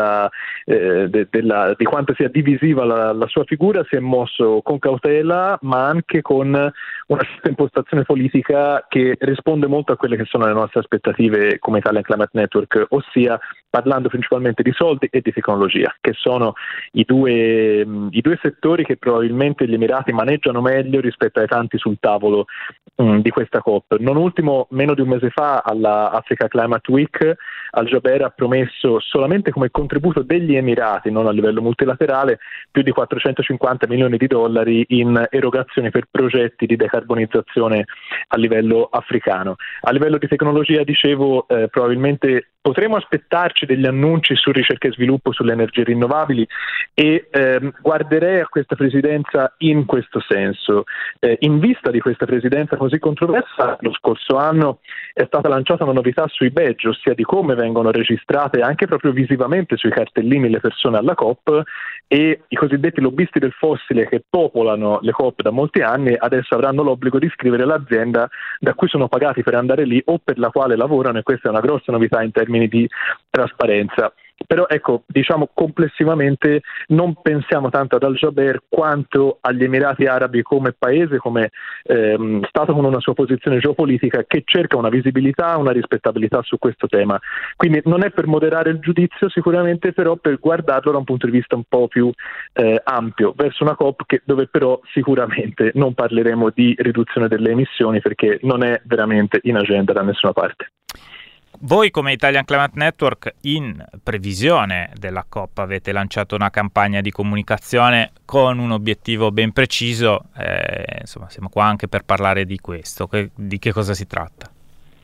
quanto sia divisiva la sua figura, si è mosso con cautela, ma anche con una certa impostazione politica che risponde molto a quelle che sono le nostre aspettative come Italian Climate Network, ossia parlando principalmente di soldi e di tecnologia, che sono i due settori che probabilmente gli Emirati maneggiano meglio rispetto ai tanti sul tavolo di questa COP. Non ultimo, meno di un mese fa alla Africa Climate Week, Al-Jaber ha promesso solamente come contributo degli Emirati, non a livello multilaterale, più di 450 milioni di dollari in erogazioni per progetti di decarbonizzazione a livello africano. A livello di tecnologia, dicevo, probabilmente potremo aspettarci degli annunci su ricerca e sviluppo sulle energie rinnovabili e guarderei a questa presidenza in questo senso. In vista di questa presidenza così controversa, lo scorso anno è stata lanciata una novità sui badge, ossia di come vengono registrate anche proprio visivamente sui cartellini le persone alla COP, e i cosiddetti lobbisti del fossile che popolano le COP da molti anni adesso avranno l'obbligo di scrivere l'azienda da cui sono pagati per andare lì o per la quale lavorano, e questa è una grossa novità in termini di trasparenza. Però ecco, diciamo complessivamente non pensiamo tanto ad Al-Jaber quanto agli Emirati Arabi come paese, come Stato con una sua posizione geopolitica che cerca una visibilità, una rispettabilità su questo tema. Quindi non è per moderare il giudizio sicuramente, però per guardarlo da un punto di vista un po' più ampio, verso una COP dove però sicuramente non parleremo di riduzione delle emissioni, perché non è veramente in agenda da nessuna parte. Voi come Italian Climate Network, in previsione della COP, avete lanciato una campagna di comunicazione con un obiettivo ben preciso, insomma siamo qua anche per parlare di questo. Di che cosa si tratta?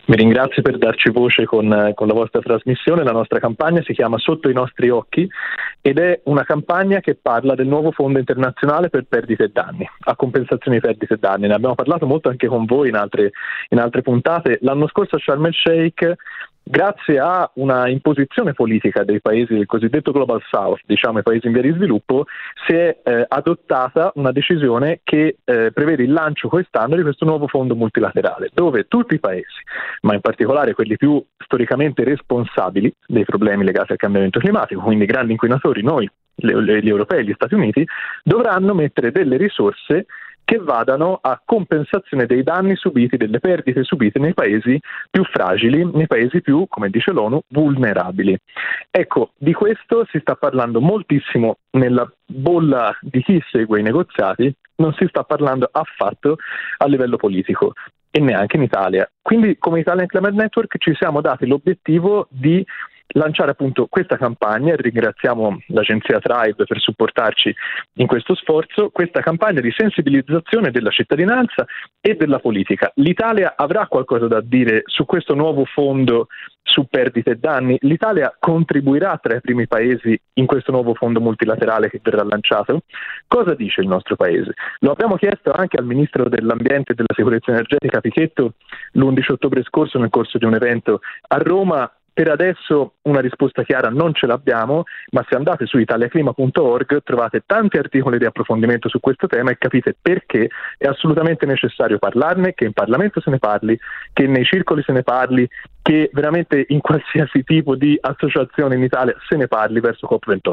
Vi ringrazio per darci voce con la vostra trasmissione. La nostra campagna si chiama Sotto i nostri occhi ed è una campagna che parla del nuovo fondo internazionale per perdite e danni, a compensazione di perdite e danni. Ne abbiamo parlato molto anche con voi in altre puntate. L'anno scorso a Sharm el Sheikh, grazie a una imposizione politica dei paesi del cosiddetto Global South, diciamo i paesi in via di sviluppo, si è adottata una decisione che prevede il lancio quest'anno di questo nuovo fondo multilaterale, dove tutti i paesi, ma in particolare quelli più storicamente responsabili dei problemi legati al cambiamento climatico, quindi grandi inquinatori, noi, gli europei, gli Stati Uniti, dovranno mettere delle risorse che vadano a compensazione dei danni subiti, delle perdite subite nei paesi più fragili, nei paesi più, come dice l'ONU, vulnerabili. Ecco, di questo si sta parlando moltissimo nella bolla di chi segue i negoziati, non si sta parlando affatto a livello politico e neanche in Italia. Quindi come Italian Climate Network ci siamo dati l'obiettivo di lanciare appunto questa campagna, e ringraziamo l'agenzia Tribe per supportarci in questo sforzo, questa campagna di sensibilizzazione della cittadinanza e della politica. L'Italia avrà qualcosa da dire su questo nuovo fondo su perdite e danni? L'Italia contribuirà tra i primi paesi in questo nuovo fondo multilaterale che verrà lanciato? Cosa dice il nostro paese? Lo abbiamo chiesto anche al Ministro dell'Ambiente e della Sicurezza Energetica Pichetto l'11 ottobre scorso nel corso di un evento a Roma. Per adesso una risposta chiara non ce l'abbiamo, ma se andate su italiaclima.org trovate tanti articoli di approfondimento su questo tema e capite perché è assolutamente necessario parlarne, che in Parlamento se ne parli, che nei circoli se ne parli, che veramente in qualsiasi tipo di associazione in Italia se ne parli verso COP28.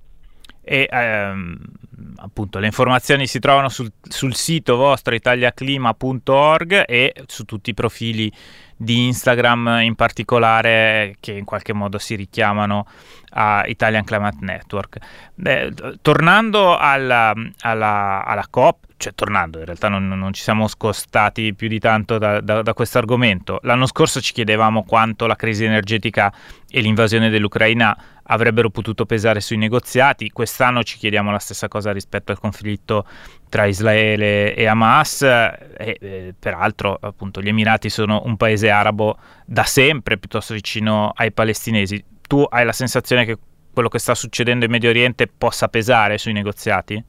E appunto le informazioni si trovano sul sito vostro italiaclima.org e su tutti i profili di Instagram in particolare che in qualche modo si richiamano a Italian Climate Network. Tornando alla COP, cioè tornando, in realtà non ci siamo scostati più di tanto da questo argomento. L'anno scorso ci chiedevamo quanto la crisi energetica e l'invasione dell'Ucraina avrebbero potuto pesare sui negoziati. Quest'anno ci chiediamo la stessa cosa rispetto al conflitto tra Israele e Hamas e peraltro appunto gli Emirati sono un paese arabo da sempre piuttosto vicino ai palestinesi. Tu hai la sensazione che quello che sta succedendo in Medio Oriente possa pesare sui negoziati?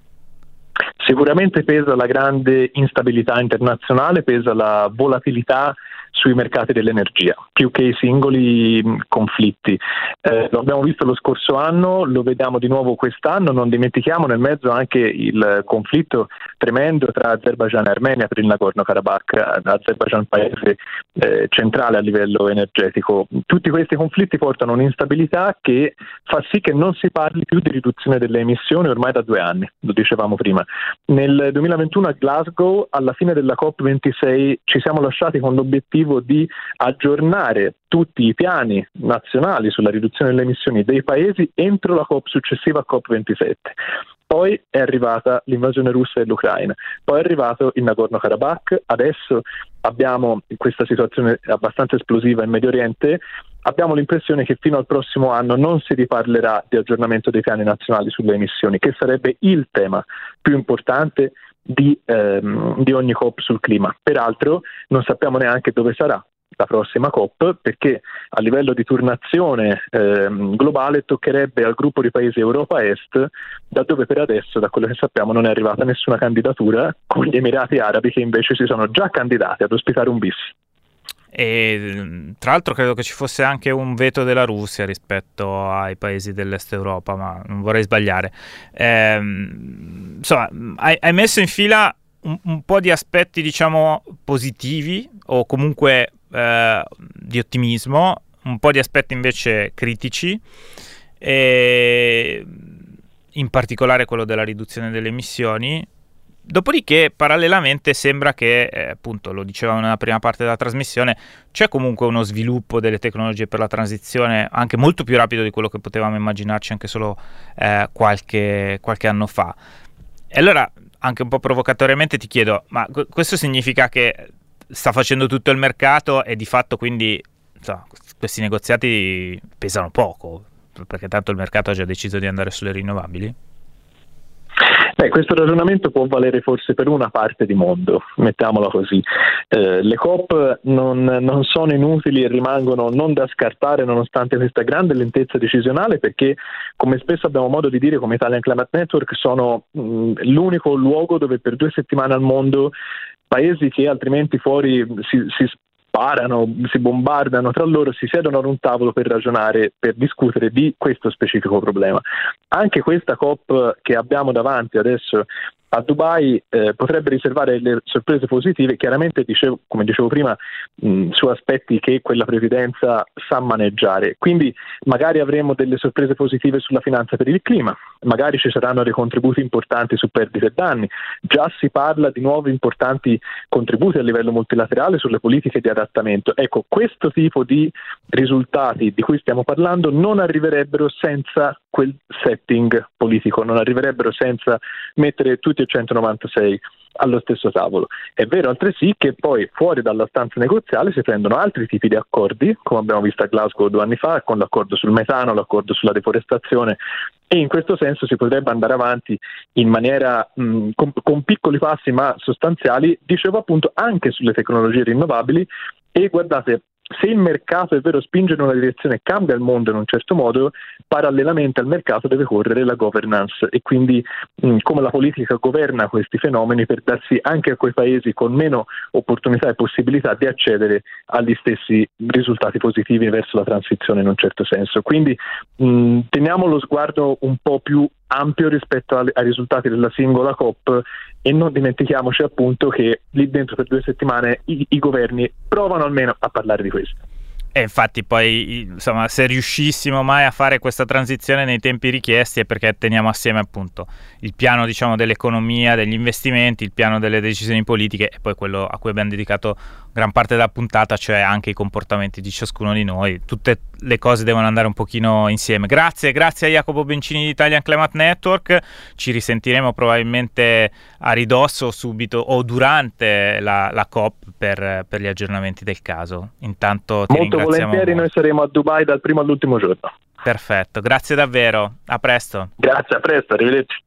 Sicuramente pesa la grande instabilità internazionale, pesa la volatilità sui mercati dell'energia, più che i singoli conflitti. Lo abbiamo visto lo scorso anno, lo vediamo di nuovo quest'anno, non dimentichiamo nel mezzo anche il conflitto tremendo tra Azerbaijan e Armenia per il Nagorno-Karabakh, Azerbaijan paese centrale a livello energetico. Tutti questi conflitti portano un'instabilità che fa sì che non si parli più di riduzione delle emissioni ormai da 2 anni, lo dicevamo prima. Nel 2021 a Glasgow, alla fine della COP26, ci siamo lasciati con l'obiettivo di aggiornare tutti i piani nazionali sulla riduzione delle emissioni dei paesi entro la COP successiva a COP27. Poi è arrivata l'invasione russa dell'Ucraina, poi è arrivato il Nagorno-Karabakh, adesso abbiamo questa situazione abbastanza esplosiva in Medio Oriente. Abbiamo l'impressione che fino al prossimo anno non si riparlerà di aggiornamento dei piani nazionali sulle emissioni, che sarebbe il tema più importante di ogni COP sul clima. Peraltro non sappiamo neanche dove sarà la prossima COP, perché a livello di turnazione globale toccherebbe al gruppo di paesi Europa Est, da dove per adesso, da quello che sappiamo, non è arrivata nessuna candidatura, con gli Emirati Arabi che invece si sono già candidati ad ospitare un bis. E tra l'altro credo che ci fosse anche un veto della Russia rispetto ai paesi dell'est Europa, ma non vorrei sbagliare. Insomma, hai messo in fila un po' di aspetti, diciamo, positivi o comunque di ottimismo, un po' di aspetti invece critici, e in particolare quello della riduzione delle emissioni. Dopodiché, parallelamente, sembra che, appunto, lo dicevamo nella prima parte della trasmissione, c'è comunque uno sviluppo delle tecnologie per la transizione anche molto più rapido di quello che potevamo immaginarci anche solo qualche anno fa. E allora, anche un po' provocatoriamente, ti chiedo, ma questo significa che sta facendo tutto il mercato e di fatto quindi questi negoziati pesano poco, perché tanto il mercato ha già deciso di andare sulle rinnovabili? Questo ragionamento può valere forse per una parte di mondo, mettiamola così. Le COP non sono inutili e rimangono non da scartare nonostante questa grande lentezza decisionale, perché, come spesso abbiamo modo di dire come Italian Climate Network, sono l'unico luogo dove per 2 settimane al mondo paesi che altrimenti fuori si sparano, si bombardano tra loro, si siedono ad un tavolo per ragionare, per discutere di questo specifico problema. Anche questa COP che abbiamo davanti adesso a Dubai potrebbe riservare le sorprese positive, chiaramente come dicevo prima, su aspetti che quella presidenza sa maneggiare, quindi magari avremo delle sorprese positive sulla finanza per il clima, magari ci saranno dei contributi importanti su perdite e danni, già si parla di nuovi importanti contributi a livello multilaterale sulle politiche di adattamento. Ecco, questo tipo di risultati di cui stiamo parlando non arriverebbero senza quel setting politico, non arriverebbero senza mettere tutti e 196 allo stesso tavolo. È vero altresì che poi fuori dalla stanza negoziale si prendono altri tipi di accordi, come abbiamo visto a Glasgow 2 anni fa, con l'accordo sul metano, l'accordo sulla deforestazione, e in questo senso si potrebbe andare avanti in maniera con piccoli passi ma sostanziali, dicevo appunto anche sulle tecnologie rinnovabili. E guardate, se il mercato è vero spinge in una direzione e cambia il mondo in un certo modo, parallelamente al mercato deve correre la governance, e quindi come la politica governa questi fenomeni per darsi anche a quei paesi con meno opportunità e possibilità di accedere agli stessi risultati positivi verso la transizione in un certo senso. Quindi teniamo lo sguardo un po' più ampio rispetto ai risultati della singola COP e non dimentichiamoci appunto che lì dentro per 2 settimane i governi provano almeno a parlare di questo. E infatti poi, insomma, se riuscissimo mai a fare questa transizione nei tempi richiesti è perché teniamo assieme appunto il piano, diciamo, dell'economia, degli investimenti, il piano delle decisioni politiche e poi quello a cui abbiamo dedicato gran parte della puntata, cioè anche i comportamenti di ciascuno di noi. Tutte le cose devono andare un pochino insieme. Grazie a Jacopo Bencini di Italian Climate Network. Ci risentiremo probabilmente a ridosso, subito o durante la COP per gli aggiornamenti del caso. Intanto ti molto volentieri molto. Noi saremo a Dubai dal primo all'ultimo giorno. Perfetto, grazie davvero, a presto. Grazie, a presto, arrivederci.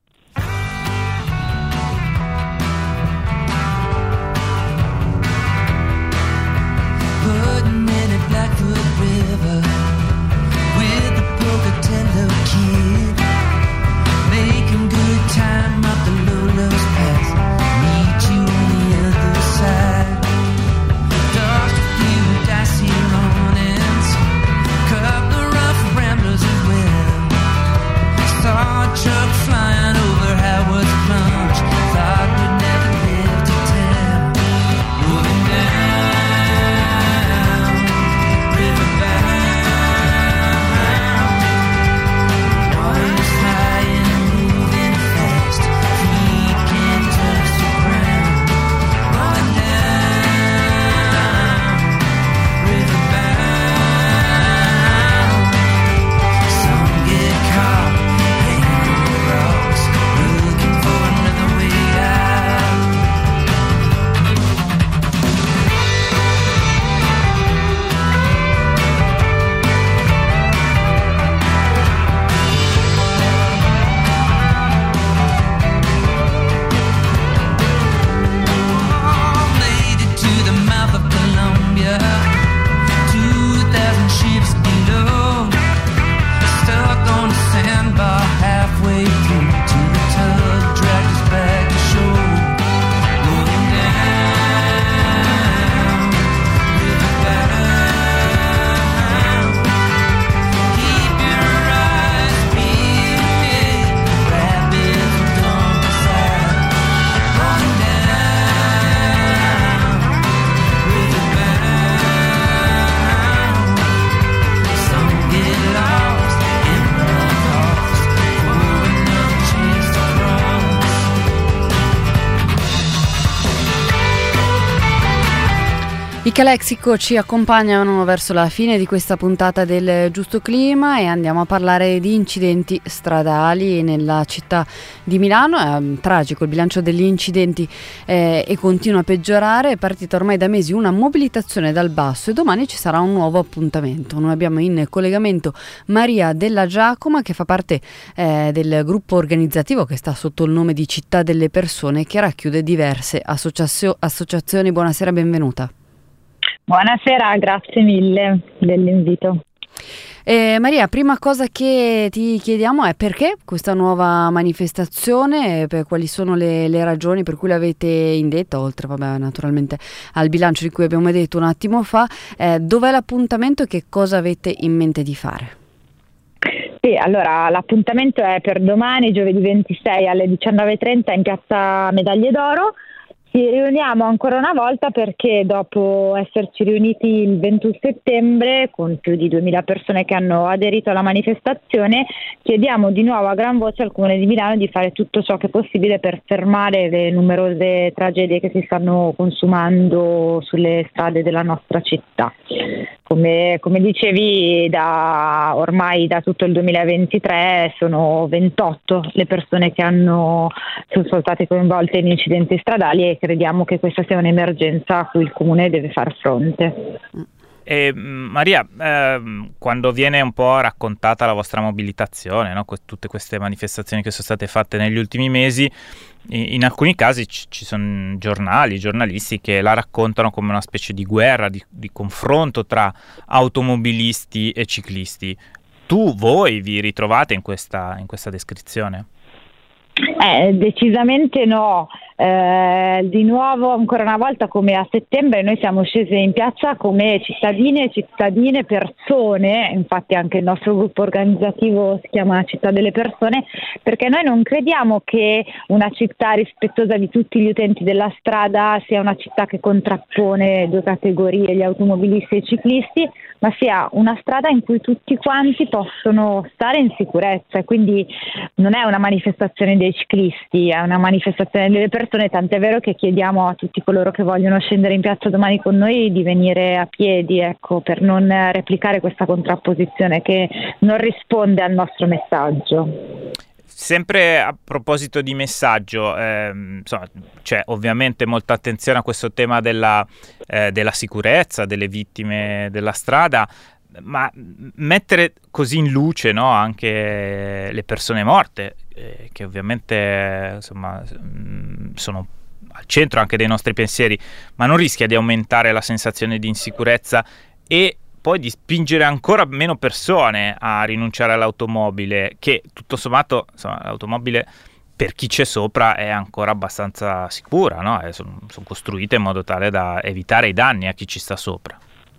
I Calexico ci accompagnano verso la fine di questa puntata del Giusto Clima e andiamo a parlare di incidenti stradali nella città di Milano. È tragico il bilancio degli incidenti e continua a peggiorare. È partita ormai da mesi una mobilitazione dal basso e domani ci sarà un nuovo appuntamento. Noi abbiamo in collegamento Maria Della Giacoma, che fa parte del gruppo organizzativo che sta sotto il nome di Città delle Persone, che racchiude diverse associazioni. Buonasera, benvenuta. Buonasera, grazie mille dell'invito. Maria, prima cosa che ti chiediamo è perché questa nuova manifestazione, quali sono le ragioni per cui l'avete indetta, oltre naturalmente al bilancio di cui abbiamo detto un attimo fa, dov'è l'appuntamento e che cosa avete in mente di fare? Sì, allora l'appuntamento è per domani, giovedì 26 alle 19:30 in piazza Medaglie d'Oro. Ci riuniamo ancora una volta perché dopo esserci riuniti il 21 settembre con più di 2000 persone che hanno aderito alla manifestazione, chiediamo di nuovo a gran voce al Comune di Milano di fare tutto ciò che è possibile per fermare le numerose tragedie che si stanno consumando sulle strade della nostra città. Come dicevi, ormai da tutto il 2023 sono 28 le persone che sono state coinvolte in incidenti stradali e crediamo che questa sia un'emergenza a cui il Comune deve far fronte. Maria, quando viene un po' raccontata la vostra mobilitazione, no? Tutte queste manifestazioni che sono state fatte negli ultimi mesi, in alcuni casi ci sono giornalisti che la raccontano come una specie di guerra, di confronto tra automobilisti e ciclisti. Voi vi ritrovate in questa descrizione? Decisamente no. Di nuovo, ancora una volta, come a settembre, noi siamo scese in piazza come cittadine e cittadine, persone, infatti anche il nostro gruppo organizzativo si chiama Città delle Persone, perché noi non crediamo che una città rispettosa di tutti gli utenti della strada sia una città che contrappone due categorie, gli automobilisti e i ciclisti, ma sia una strada in cui tutti quanti possono stare in sicurezza. Quindi non è una manifestazione dei ciclisti, è una manifestazione delle persone, tant'è vero che chiediamo a tutti coloro che vogliono scendere in piazza domani con noi di venire a piedi, per non replicare questa contrapposizione che non risponde al nostro messaggio. Sempre a proposito di messaggio, c'è ovviamente molta attenzione a questo tema della sicurezza, delle vittime della strada, ma mettere così in luce, no, anche le persone morte, che ovviamente sono al centro anche dei nostri pensieri, ma non rischia di aumentare la sensazione di insicurezza e poi di spingere ancora meno persone a rinunciare all'automobile, che tutto sommato l'automobile per chi c'è sopra è ancora abbastanza sicura, no? Sono costruite in modo tale da evitare i danni a chi ci sta sopra.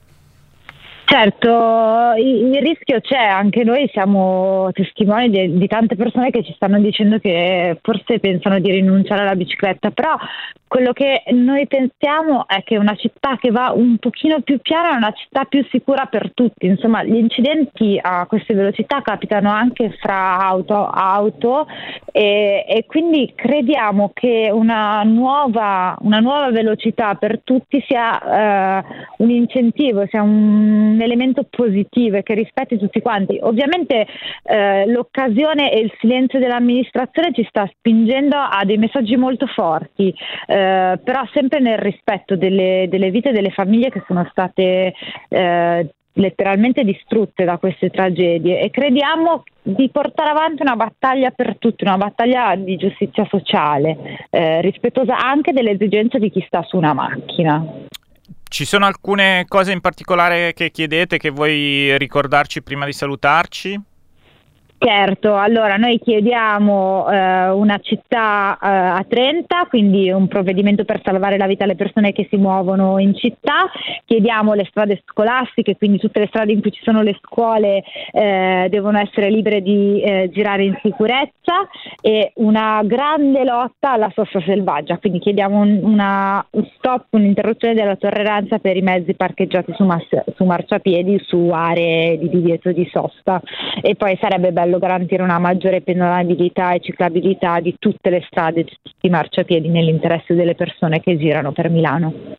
Certo, il rischio c'è, anche noi siamo testimoni di tante persone che ci stanno dicendo che forse pensano di rinunciare alla bicicletta, però quello che noi pensiamo è che una città che va un pochino più piana è una città più sicura per tutti. Insomma, gli incidenti a queste velocità capitano anche fra auto e quindi crediamo che una nuova velocità per tutti sia un incentivo, sia un elemento positivo e che rispetti tutti quanti. Ovviamente l'occasione e il silenzio dell'amministrazione ci sta spingendo a dei messaggi molto forti, però sempre nel rispetto delle vite e delle famiglie che sono state letteralmente distrutte da queste tragedie, e crediamo di portare avanti una battaglia per tutti, una battaglia di giustizia sociale, rispettosa anche delle esigenze di chi sta su una macchina. Ci sono alcune cose in particolare che chiedete, che vuoi ricordarci prima di salutarci? Certo, allora noi chiediamo una città a 30, quindi un provvedimento per salvare la vita alle persone che si muovono in città, chiediamo le strade scolastiche, quindi tutte le strade in cui ci sono le scuole devono essere libere di girare in sicurezza, e una grande lotta alla sosta selvaggia, quindi chiediamo un stop, un'interruzione della tolleranza per i mezzi parcheggiati su marciapiedi, su aree di divieto di sosta, e poi sarebbe bello garantire una maggiore pedonabilità e ciclabilità di tutte le strade, di tutti i marciapiedi, nell'interesse delle persone che girano per Milano.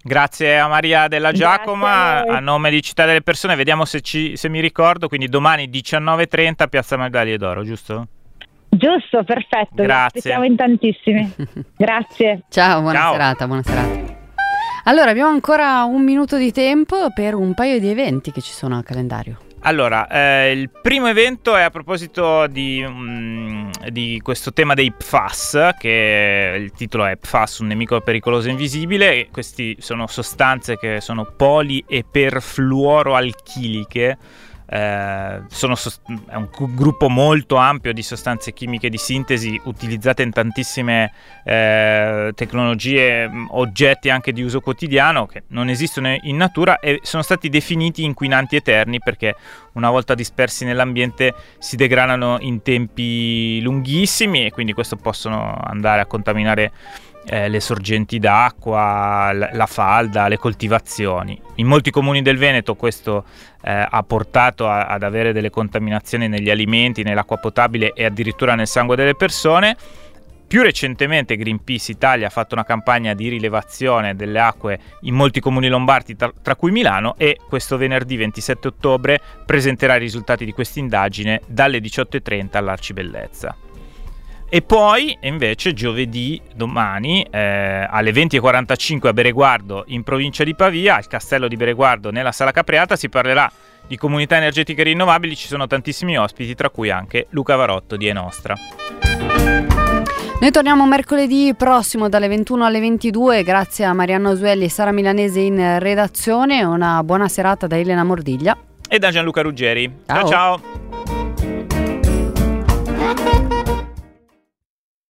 Grazie a Maria Della Giacoma, a nome di Città delle Persone. Vediamo se mi ricordo, quindi domani 19:30 Piazza Medaglie d'Oro, giusto? Giusto, perfetto. Grazie. Siamo in tantissimi. Grazie. Ciao, buona serata. Allora, abbiamo ancora un minuto di tempo per un paio di eventi che ci sono al calendario. Allora, il primo evento è a proposito di questo tema dei PFAS, che il titolo è PFAS, un nemico pericoloso e invisibile, e questi sono sostanze che sono poli e perfluoroalchiliche. È un gruppo molto ampio di sostanze chimiche di sintesi utilizzate in tantissime tecnologie, oggetti anche di uso quotidiano che non esistono in natura e sono stati definiti inquinanti eterni perché una volta dispersi nell'ambiente si degradano in tempi lunghissimi e quindi questo possono andare a contaminare le sorgenti d'acqua, la falda, le coltivazioni. In molti comuni del Veneto questo ha portato ad avere delle contaminazioni negli alimenti, nell'acqua potabile e addirittura nel sangue delle persone. Più recentemente Greenpeace Italia ha fatto una campagna di rilevazione delle acque in molti comuni lombardi, tra cui Milano, e questo venerdì 27 ottobre presenterà i risultati di questa indagine dalle 18:30 all'Arcibellezza. E poi invece giovedì, domani, alle 20:45 a Bereguardo in provincia di Pavia, al Castello di Bereguardo nella Sala Capreata, si parlerà di comunità energetiche rinnovabili. Ci sono tantissimi ospiti, tra cui anche Luca Varotto di Enostra. Noi torniamo mercoledì prossimo dalle 21 alle 22, grazie a Marianna Osuelli e Sara Milanese in redazione. Una buona serata da Elena Mordiglia e da Gianluca Ruggeri. Ciao. Ciao.